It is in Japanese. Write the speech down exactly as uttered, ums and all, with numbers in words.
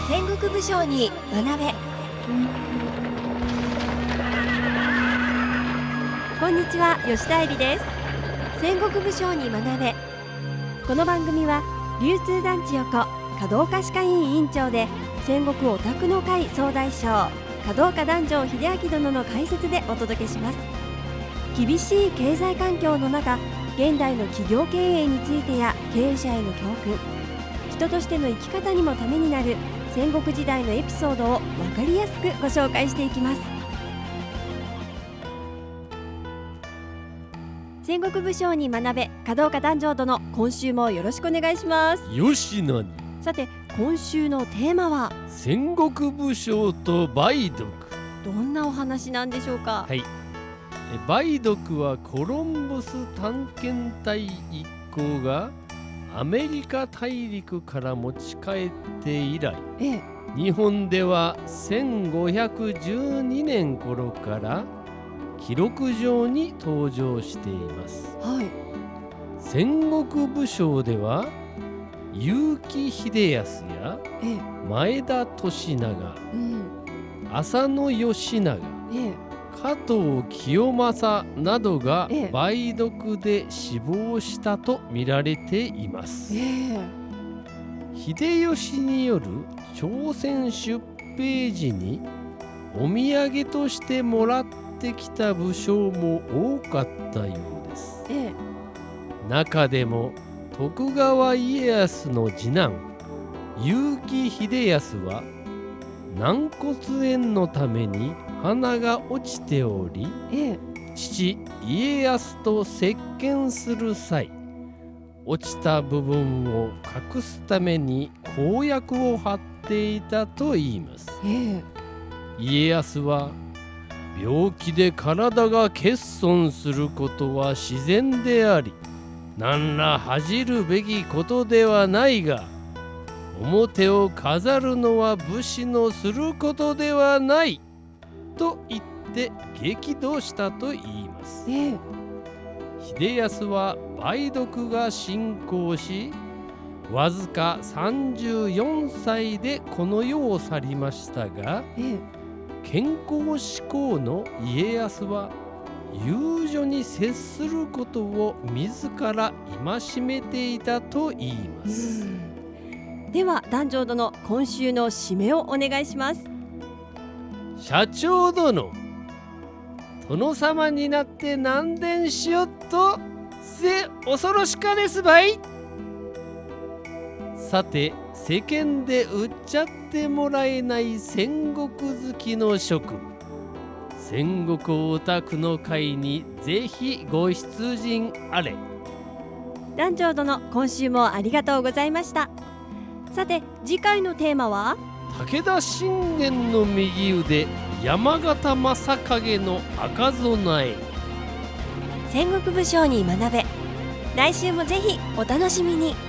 戦国武将に学べ。こんにちは、吉田恵里です。戦国武将に学べ。この番組は流通団地横華道家歯科医院院長で戦国オタクの会総大将華道家壇上秀明殿の解説でお届けします。厳しい経済環境の中、現代の企業経営についてや経営者への教訓、人としての生き方にもためになる戦国時代のエピソードを分かりやすくご紹介していきます。戦国武将に学べ、華道家壇上殿、今週もよろしくお願いします。 よしなに。 さて、今週のテーマは戦国武将と梅毒。 どんなお話なんでしょうか。 はい、梅毒はコロンブス探検隊一行がアメリカ大陸から持ち帰って以来、 ええ、 日本ではせんごひゃくじゅうにねん頃から記録上に登場しています。 はい、 戦国武将では結城秀康やええ、 前田利長、 うん、 浅野義長、 ええ、 加藤清正などがええ梅毒で死亡したと見られています。 ええ、 秀吉による朝鮮出兵時にお土産としてもらってきた武将も多かったようです。 ええ、 中でも徳川家康の次男結城秀康は軟骨炎のために鼻が落ちており、 ええ、 父家康と接見する際、落ちた部分を隠すために公約を張っていたといいます。 ええ、 家康は病気で体が欠損することは自然であり、何ら恥じるべきことではないが、表を飾るのは武士のすることではないと言って激怒したといいます。 ええ、 秀康は梅毒が進行し、わずかさんじゅうよんさいでこの世を去りましたが、 ええ、 健康志向の家康は遊女に接することを自ら戒めていたといいます。 では壇上殿、今週の締めをお願いします。 社長殿、殿様になって何年しよっとせ恐ろしかですばい。さて、世間で売っちゃってもらえない戦国好きの諸君、戦国オタクの会にぜひご出陣あれ。 壇上殿、今週もありがとうございました。さて、次回のテーマは武田信玄の右腕、山形正景の赤備え。 戦国武将に学べ。来週もぜひお楽しみに。